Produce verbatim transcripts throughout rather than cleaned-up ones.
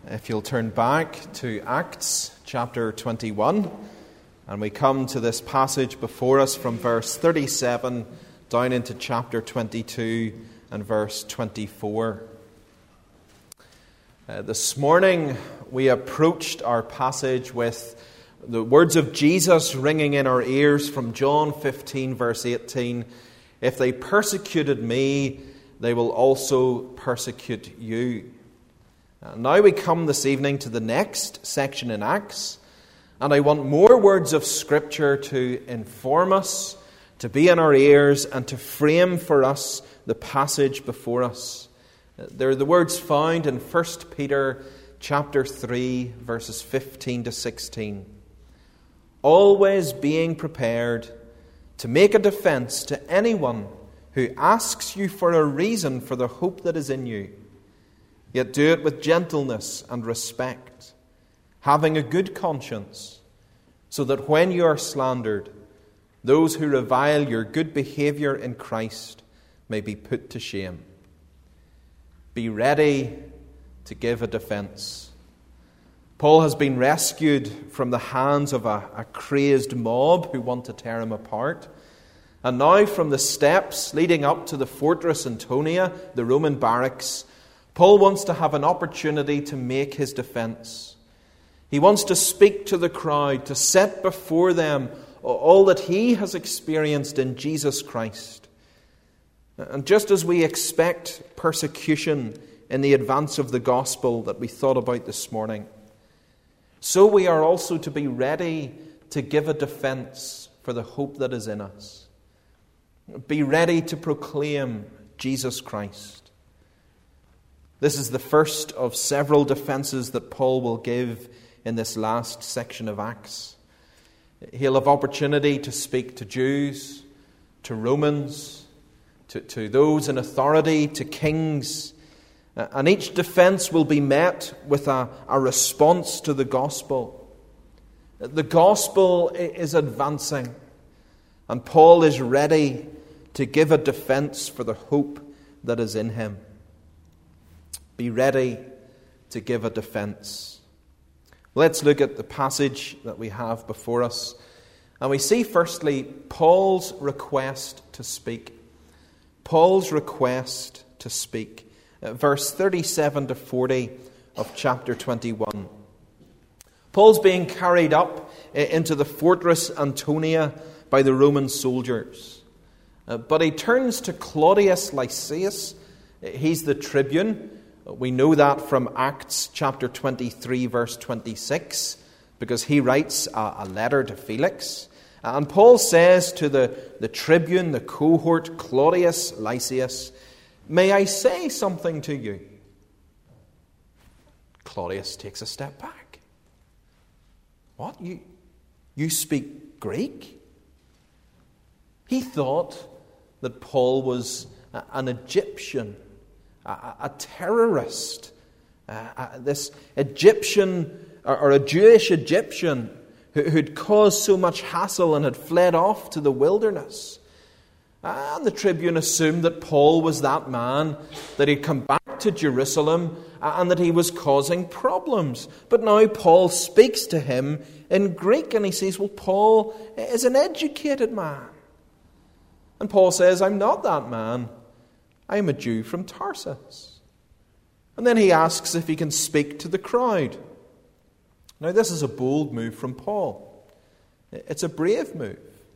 If you'll turn back to Acts chapter twenty-one, and we come to this passage before us from verse thirty-seven down into chapter twenty-two and verse twenty-four. Uh, this morning we approached our passage with the words of Jesus ringing in our ears from John fifteen verse eighteen. If they persecuted me, they will also persecute you. Uh, now we come this evening to the next section in Acts, and I want more words of Scripture to inform us, to be in our ears, and to frame for us the passage before us. Uh, they're the words found in First Peter chapter three, verses fifteen to sixteen. Always being prepared to make a defense to anyone who asks you for a reason for the hope that is in you. Yet do it with gentleness and respect, having a good conscience, so that when you are slandered, those who revile your good behavior in Christ may be put to shame. Be ready to give a defense. Paul has been rescued from the hands of a, a crazed mob who want to tear him apart. And now from the steps leading up to the fortress Antonia, the Roman barracks, Paul wants to have an opportunity to make his defense. He wants to speak to the crowd, to set before them all that he has experienced in Jesus Christ. And just as we expect persecution in the advance of the gospel that we thought about this morning, so we are also to be ready to give a defense for the hope that is in us. Be ready to proclaim Jesus Christ. This is the first of several defenses that Paul will give in this last section of Acts. He'll have opportunity to speak to Jews, to Romans, to, to those in authority, to kings. And each defense will be met with a, a response to the gospel. The gospel is advancing, and Paul is ready to give a defense for the hope that is in him. Be ready to give a defense. Let's look at the passage that we have before us. And we see firstly Paul's request to speak. Paul's request to speak. Uh, verse thirty-seven to forty of chapter twenty-one. Paul's being carried up into the fortress Antonia by the Roman soldiers. Uh, but he turns to Claudius Lysias. He's the tribune. We know that from Acts chapter twenty-three, verse twenty-six, because he writes a, a letter to Felix. And Paul says to the, the tribune, the cohort, Claudius Lysias, "May I say something to you?" Claudius takes a step back. What? You, you speak Greek? He thought that Paul was an Egyptian, a, a terrorist, uh, this Egyptian or, or a Jewish Egyptian who, who'd caused so much hassle and had fled off to the wilderness. And the tribune assumed that Paul was that man, that he'd come back to Jerusalem and that he was causing problems. But now Paul speaks to him in Greek and he says, well, Paul is an educated man. And Paul says, I'm not that man. I am a Jew from Tarsus. And then he asks if he can speak to the crowd. Now this is a bold move from Paul. It's a brave move.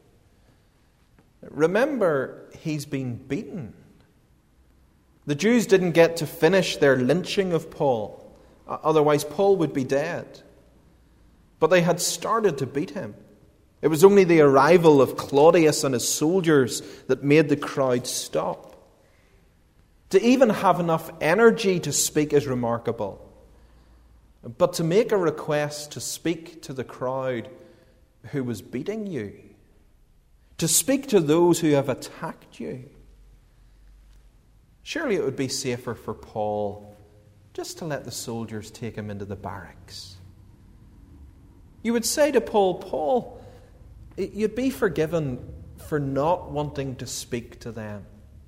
Remember, he's been beaten. The Jews didn't get to finish their lynching of Paul. Otherwise, Paul would be dead. But they had started to beat him. It was only the arrival of Claudius and his soldiers that made the crowd stop. To even have enough energy to speak is remarkable. But to make a request to speak to the crowd who was beating you, to speak to those who have attacked you, surely it would be safer for Paul just to let the soldiers take him into the barracks. You would say to Paul, Paul, you'd be forgiven for not wanting to speak to them.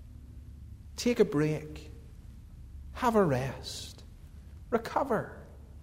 Take a break. Have a rest. Recover.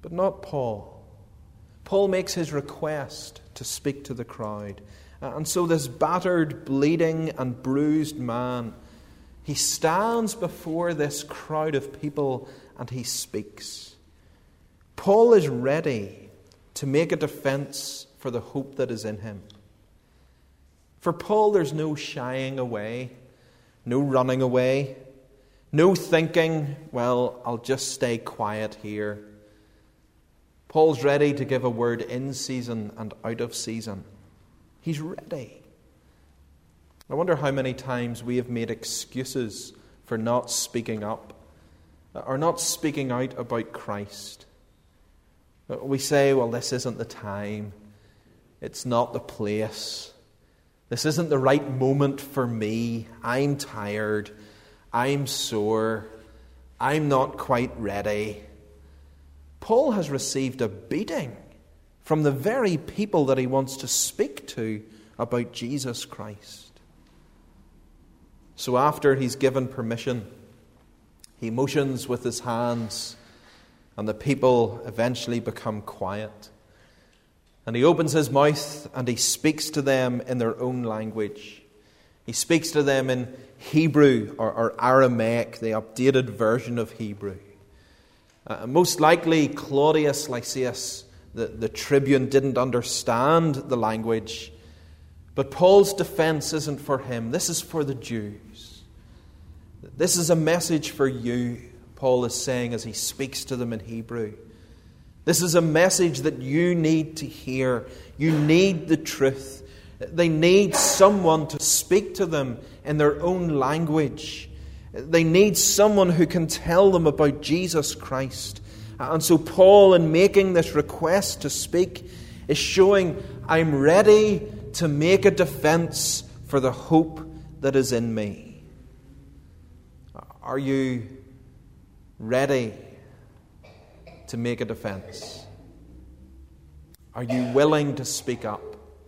But not Paul. Paul makes his request to speak to the crowd. And so this battered, bleeding, and bruised man, he stands before this crowd of people and he speaks. Paul is ready to make a defense for the hope that is in him. For Paul, there's no shying away, no running away, no thinking, well, I'll just stay quiet here. Paul's ready to give a word in season and out of season. He's ready. I wonder how many times we have made excuses for not speaking up or not speaking out about Christ. We say, well, this isn't the time. It's not the place. This isn't the right moment for me. I'm tired. I'm sore. I'm not quite ready. Paul has received a beating from the very people that he wants to speak to about Jesus Christ. So after he's given permission, he motions with his hands, and the people eventually become quiet. And he opens his mouth and he speaks to them in their own language. He speaks to them in Hebrew or, or Aramaic, the updated version of Hebrew. Uh, most likely Claudius Lysias, the, the tribune, didn't understand the language. But Paul's defense isn't for him. This is for the Jews. This is a message for you, Paul is saying as he speaks to them in Hebrew. This is a message that you need to hear. You need the truth. They need someone to speak to them in their own language. They need someone who can tell them about Jesus Christ. And so Paul, in making this request to speak, is showing, I'm ready to make a defense for the hope that is in me. Are you ready to make a defense? Are you willing to speak up?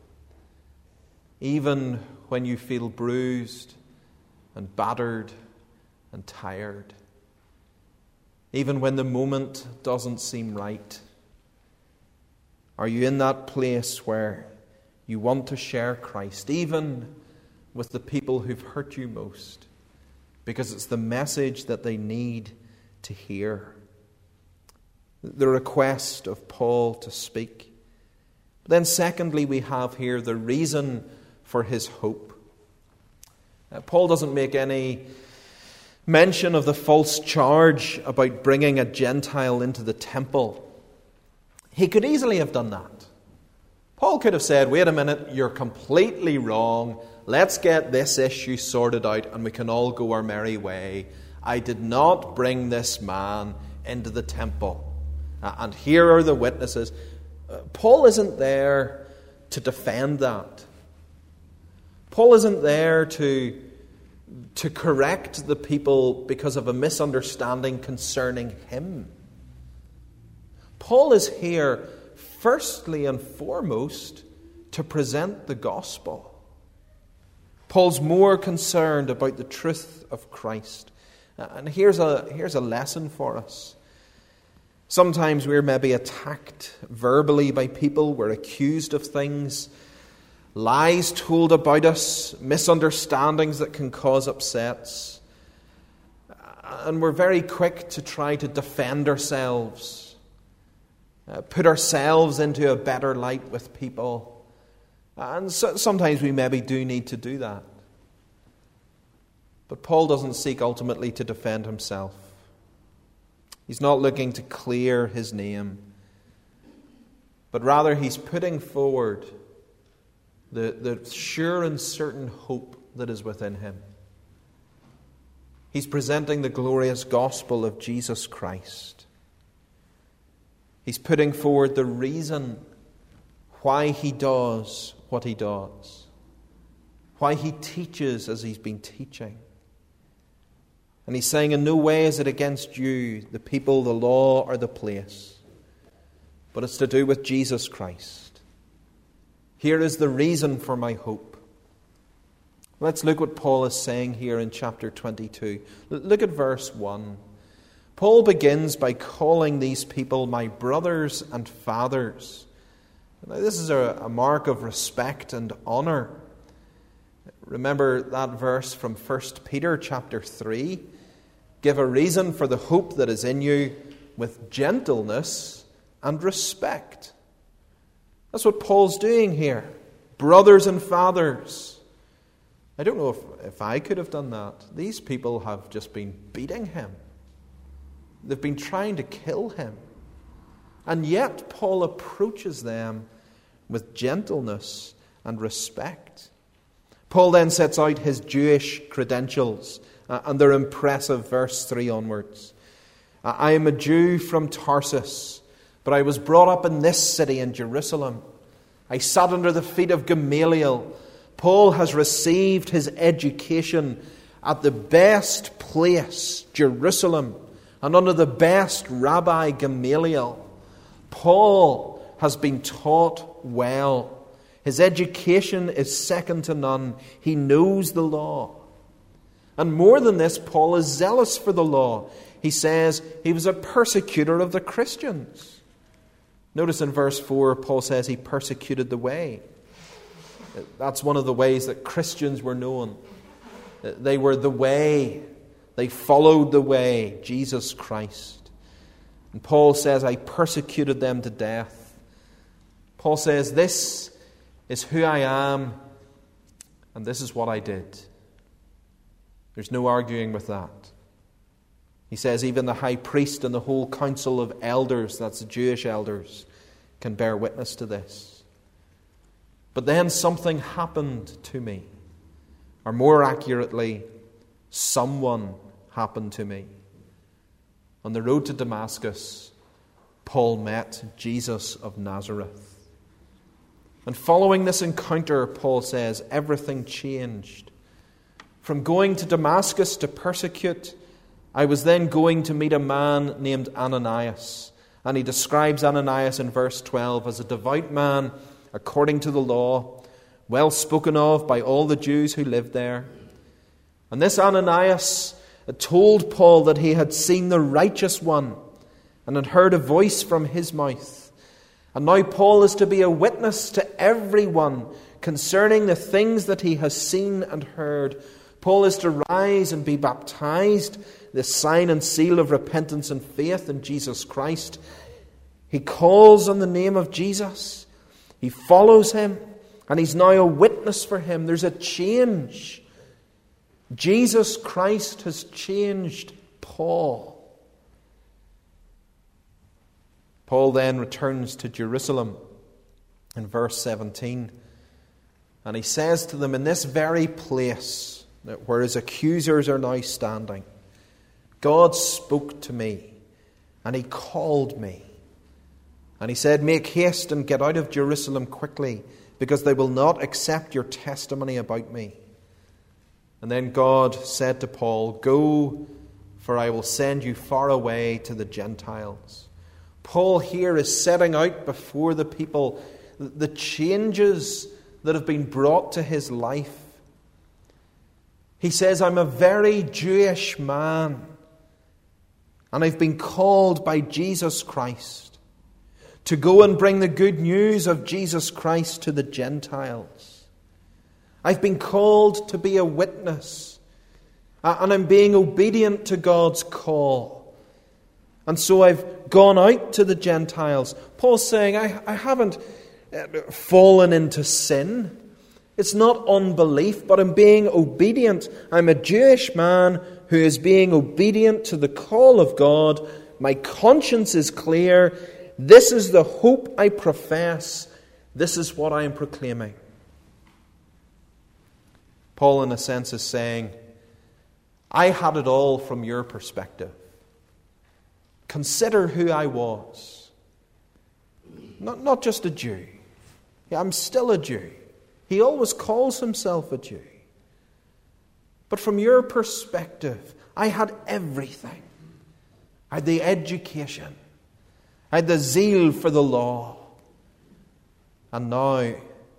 Even when you feel bruised and battered and tired. Even when the moment doesn't seem right. Are you in that place where you want to share Christ, even with the people who've hurt you most, because it's the message that they need to hear? The request of Paul to speak. Then secondly, we have here the reason for his hope. Uh, Paul doesn't make any mention of the false charge about bringing a Gentile into the temple. He could easily have done that. Paul could have said, wait a minute, you're completely wrong. Let's get this issue sorted out and we can all go our merry way. I did not bring this man into the temple. Uh, and here are the witnesses. Uh, Paul isn't there to defend that. Paul isn't there to, to correct the people because of a misunderstanding concerning him. Paul is here firstly and foremost to present the gospel. Paul's more concerned about the truth of Christ. And here's a, here's a lesson for us. Sometimes we're maybe attacked verbally by people. We're accused of things, lies told about us, misunderstandings that can cause upsets. And we're very quick to try to defend ourselves, uh, put ourselves into a better light with people. And so, sometimes we maybe do need to do that. But Paul doesn't seek ultimately to defend himself. He's not looking to clear his name, but rather he's putting forward the, the sure and certain hope that is within him. He's presenting the glorious gospel of Jesus Christ. He's putting forward the reason why he does what he does, why he teaches as he's been teaching. And he's saying, in no way is it against you, the people, the law, or the place, but it's to do with Jesus Christ. Here is the reason for my hope. Let's look what Paul is saying here in chapter twenty-two. Look at verse one. Paul begins by calling these people my brothers and fathers. Now, this is a, a mark of respect and honor. Remember that verse from First Peter chapter three? Give a reason for the hope that is in you with gentleness and respect. That's what Paul's doing here. Brothers and fathers. I don't know if, if I could have done that. These people have just been beating him. They've been trying to kill him. And yet Paul approaches them with gentleness and respect. Paul then sets out his Jewish credentials, uh, and they're impressive, verse three onwards. Uh, I am a Jew from Tarsus, but I was brought up in this city in Jerusalem. I sat under the feet of Gamaliel. Paul has received his education at the best place, Jerusalem, and under the best Rabbi Gamaliel. Paul has been taught well. His education is second to none. He knows the law. And more than this, Paul is zealous for the law. He says he was a persecutor of the Christians. Notice in verse four, Paul says he persecuted the way. That's one of the ways that Christians were known. They were the way. They followed the way, Jesus Christ. And Paul says, I persecuted them to death. Paul says, this is who I am, and this is what I did. There's no arguing with that. He says even the high priest and the whole council of elders, that's the Jewish elders, can bear witness to this. But then something happened to me. Or more accurately, someone happened to me. On the road to Damascus, Paul met Jesus of Nazareth. And following this encounter, Paul says, everything changed. From going to Damascus to persecute, I was then going to meet a man named Ananias. And he describes Ananias in verse twelve as a devout man according to the law, well spoken of by all the Jews who lived there. And this Ananias told Paul that he had seen the righteous one and had heard a voice from his mouth. And now Paul is to be a witness to everyone concerning the things that he has seen and heard. Paul is to rise and be baptized, the sign and seal of repentance and faith in Jesus Christ. He calls on the name of Jesus. He follows him, and he's now a witness for him. There's a change. Jesus Christ has changed Paul. Paul then returns to Jerusalem in verse seventeen. And he says to them, in this very place where his accusers are now standing, God spoke to me and he called me. And he said, make haste and get out of Jerusalem quickly, because they will not accept your testimony about me. And then God said to Paul, go, for I will send you far away to the Gentiles. Paul here is setting out before the people the changes that have been brought to his life. He says, I'm a very Jewish man, and I've been called by Jesus Christ to go and bring the good news of Jesus Christ to the Gentiles. I've been called to be a witness, and I'm being obedient to God's call. And so I've gone out to the Gentiles. Paul's saying, I, I haven't fallen into sin. It's not unbelief, but I'm being obedient. I'm a Jewish man who is being obedient to the call of God. My conscience is clear. This is the hope I profess. This is what I am proclaiming. Paul, in a sense, is saying, I had it all from your perspective. Consider who I was. Not, not just a Jew. Yeah, I'm still a Jew. He always calls himself a Jew. But from your perspective, I had everything. I had the education. I had the zeal for the law. And now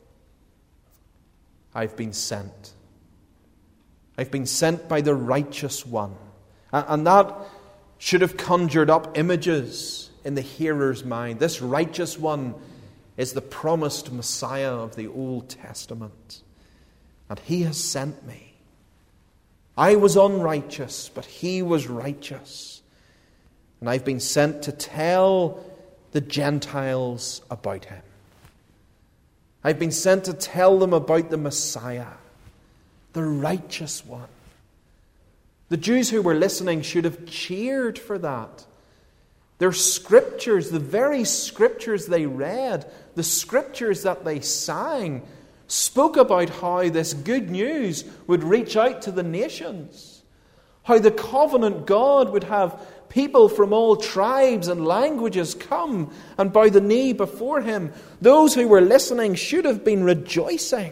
I've been sent. I've been sent by the righteous one. And that should have conjured up images in the hearer's mind. This righteous one is the promised Messiah of the Old Testament. And he has sent me. I was unrighteous, but he was righteous. And I've been sent to tell the Gentiles about him. I've been sent to tell them about the Messiah, the righteous one. The Jews who were listening should have cheered for that. Their scriptures, the very scriptures they read, the scriptures that they sang, spoke about how this good news would reach out to the nations. How the covenant God would have people from all tribes and languages come and bow the knee before him. Those who were listening should have been rejoicing.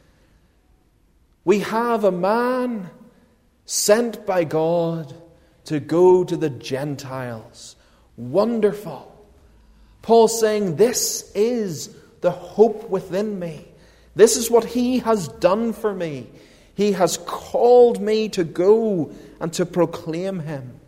We have a man sent by God to go to the Gentiles. Wonderful. Paul's saying, this is the hope within me. This is what he has done for me. He has called me to go and to proclaim him.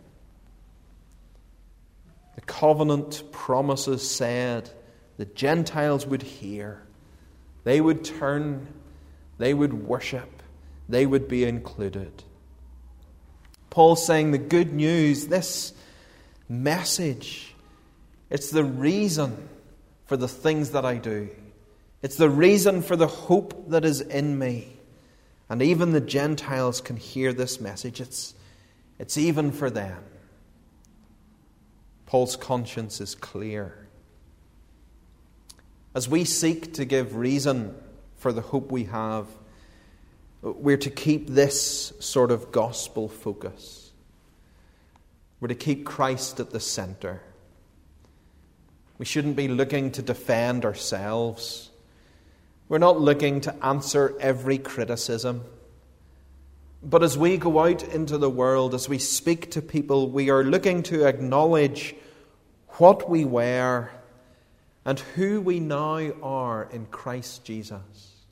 The covenant promises said the Gentiles would hear. They would turn. They would worship. They would be included. Paul's saying the good news, this message, it's the reason for the things that I do. It's the reason for the hope that is in me. And even the Gentiles can hear this message. It's, it's even for them. Paul's conscience is clear. As we seek to give reason for the hope we have, we're to keep this sort of gospel focus. We're to keep Christ at the center. We shouldn't be looking to defend ourselves. We're not looking to answer every criticism. But as we go out into the world, as we speak to people, we are looking to acknowledge what we were and who we now are in Christ Jesus.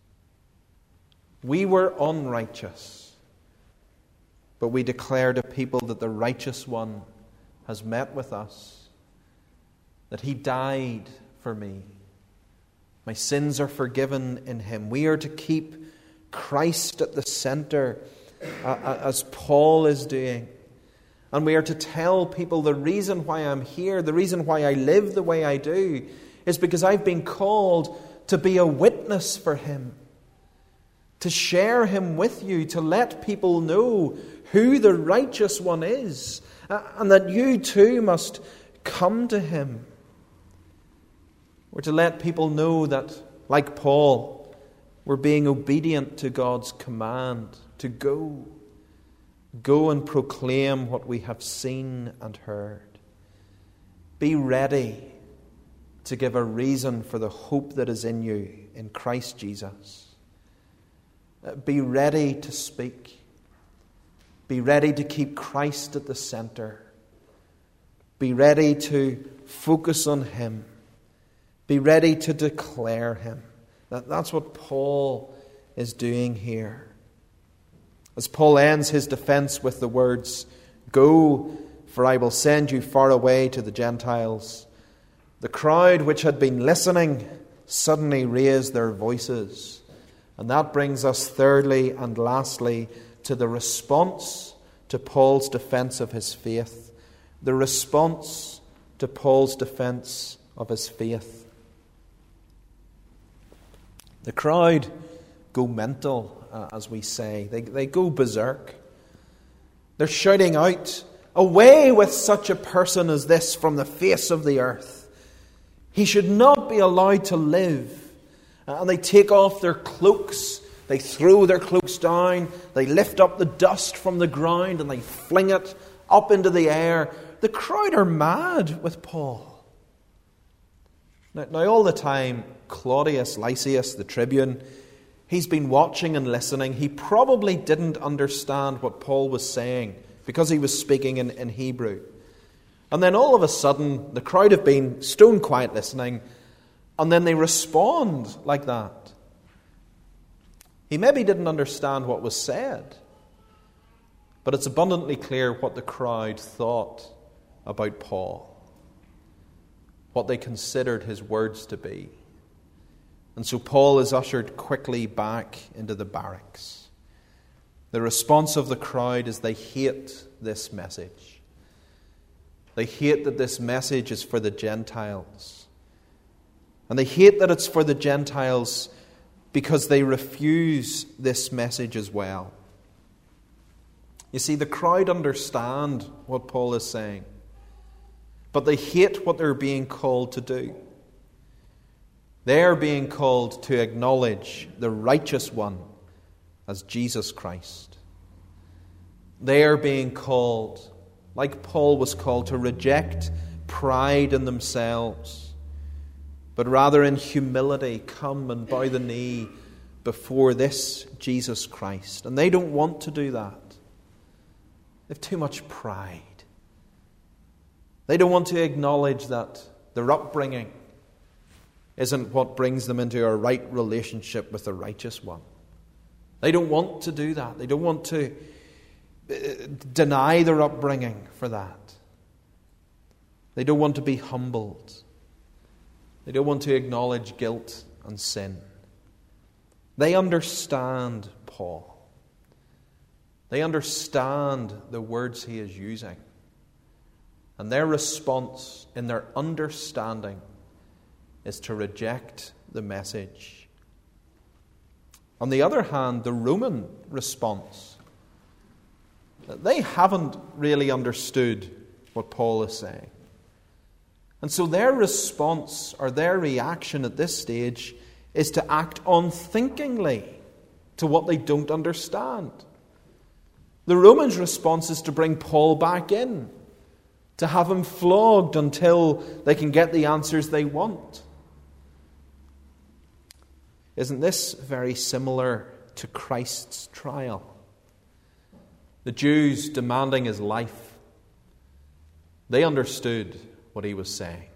We were unrighteous, but we declare to people that the righteous one has met with us, that he died for me. My sins are forgiven in him. We are to keep Christ at the center, uh, as Paul is doing. And we are to tell people the reason why I'm here, the reason why I live the way I do, is because I've been called to be a witness for him. To share him with you, to let people know who the righteous one is, and that you too must come to him. We're to let people know that, like Paul, we're being obedient to God's command to go. Go and proclaim what we have seen and heard. Be ready to give a reason for the hope that is in you in Christ Jesus. Be ready to speak. Be ready to keep Christ at the center. Be ready to focus on him. Be ready to declare him. That, that's what Paul is doing here. As Paul ends his defense with the words, "Go, for I will send you far away to the Gentiles," the crowd which had been listening suddenly raised their voices. And that brings us thirdly and lastly to the response to Paul's defense of his faith. The response to Paul's defense of his faith. The crowd go mental, uh, as we say. They, they go berserk. They're shouting out, "Away with such a person as this from the face of the earth. He should not be allowed to live." And they take off their cloaks. They throw their cloaks down. They lift up the dust from the ground and they fling it up into the air. The crowd are mad with Paul. Now, now all the time, Claudius Lysias, the tribune, he's been watching and listening. He probably didn't understand what Paul was saying because he was speaking in, in Hebrew. And then all of a sudden, the crowd have been stone quiet listening. And then they respond like that. He maybe didn't understand what was said, but it's abundantly clear what the crowd thought about Paul, what they considered his words to be. And so Paul is ushered quickly back into the barracks. The response of the crowd is they hate this message. They hate that this message is for the Gentiles. And they hate that it's for the Gentiles because they refuse this message as well. You see, the crowd understand what Paul is saying, but they hate what they're being called to do. They are being called to acknowledge the righteous one as Jesus Christ. They are being called, like Paul was called, to reject pride in themselves, but rather in humility come and bow the knee before this Jesus Christ. And they don't want to do that. They have too much pride. They don't want to acknowledge that their upbringing isn't what brings them into a right relationship with the righteous one. They don't want to do that. They don't want to deny their upbringing for that. They don't want to be humbled. They don't want to acknowledge guilt and sin. They understand Paul. They understand the words he is using. And their response in their understanding is to reject the message. On the other hand, the Roman response, they haven't really understood what Paul is saying. And so their response or their reaction at this stage is to act unthinkingly to what they don't understand. The Romans' response is to bring Paul back in, to have him flogged until they can get the answers they want. Isn't this very similar to Christ's trial? The Jews demanding his life. They understood what he was saying.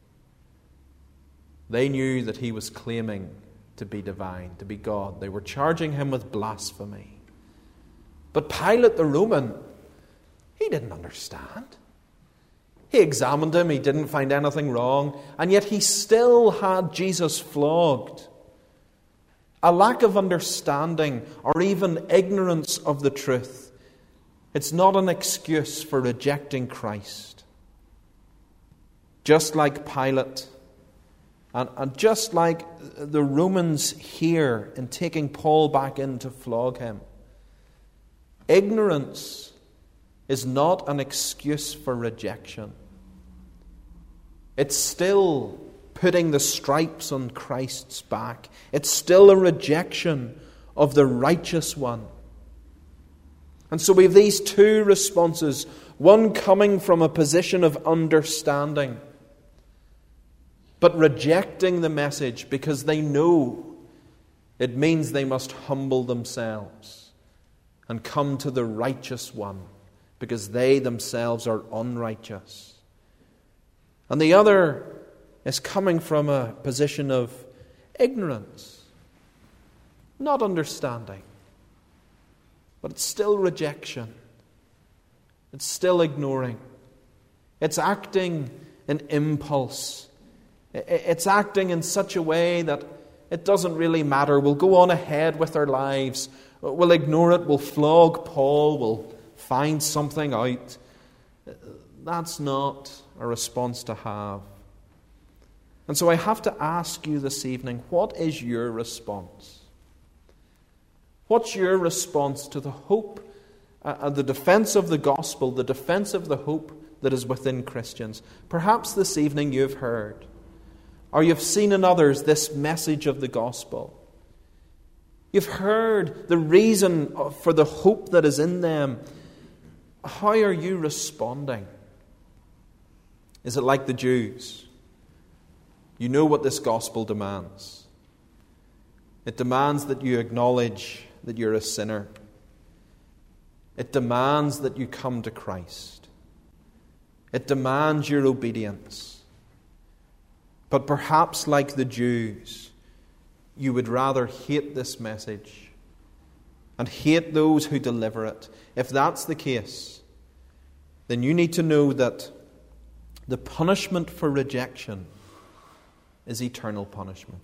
They knew that he was claiming to be divine, to be God. They were charging him with blasphemy. But Pilate the Roman, he didn't understand. He examined him, he didn't find anything wrong, and yet he still had Jesus flogged. A lack of understanding or even ignorance of the truth, it's not an excuse for rejecting Christ. Just like Pilate, and, and just like the Romans here in taking Paul back in to flog him, ignorance is not an excuse for rejection. It's still putting the stripes on Christ's back. It's still a rejection of the righteous one. And so we have these two responses, one coming from a position of understanding, but rejecting the message because they know it means they must humble themselves and come to the righteous one because they themselves are unrighteous. And the other is coming from a position of ignorance, not understanding, but it's still rejection. It's still ignoring. It's acting in impulse. It's acting in such a way that it doesn't really matter. We'll go on ahead with our lives. We'll ignore it. We'll flog Paul. We'll find something out. That's not a response to have. And so I have to ask you this evening, what is your response? What's your response to the hope uh, and the defense of the gospel, the defense of the hope that is within Christians? Perhaps this evening you've heard, or you've seen in others this message of the gospel. You've heard the reason for the hope that is in them. How are you responding? Is it like the Jews? You know what this gospel demands. It demands that you acknowledge that you're a sinner. It demands that you come to Christ. It demands your obedience. But perhaps like the Jews, you would rather hate this message and hate those who deliver it. If that's the case, then you need to know that The punishment for rejection is eternal punishment.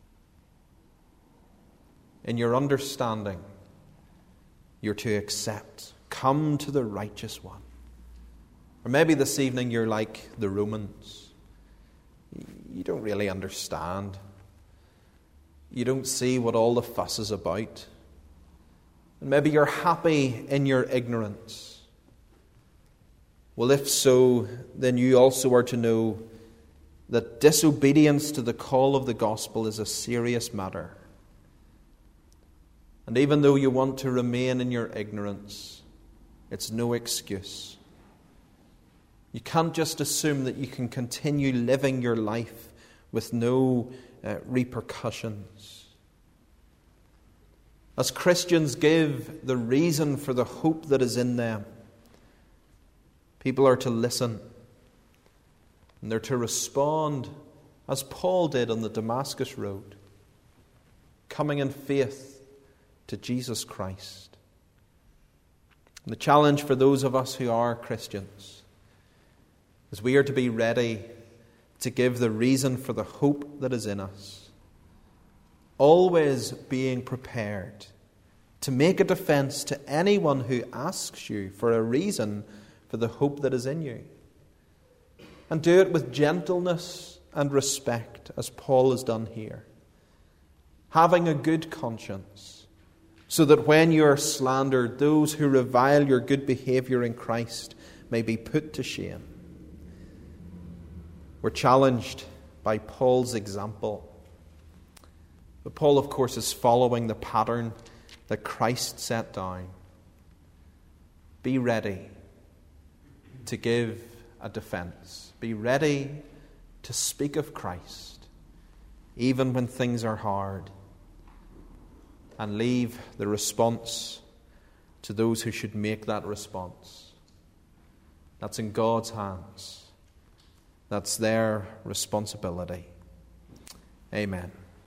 In your understanding, you're to accept. Come to the righteous one. Or maybe this evening you're like the Romans. You don't really understand. You don't see what all the fuss is about. And maybe you're happy in your ignorance. Well, if so, then you also are to know that disobedience to the call of the gospel is a serious matter. And even though you want to remain in your ignorance, it's no excuse. You can't just assume that you can continue living your life with no uh, repercussions. As Christians give the reason for the hope that is in them, people are to listen. And they're to respond as Paul did on the Damascus Road, coming in faith to Jesus Christ. And the challenge for those of us who are Christians is we are to be ready to give the reason for the hope that is in us, always being prepared to make a defense to anyone who asks you for a reason for the hope that is in you. And do it with gentleness and respect, as Paul has done here. Having a good conscience, so that when you are slandered, those who revile your good behavior in Christ may be put to shame. We're challenged by Paul's example. But Paul, of course, is following the pattern that Christ set down. Be ready to give a defense. Be ready to speak of Christ, even when things are hard. And leave the response to those who should make that response. That's in God's hands. That's their responsibility. Amen.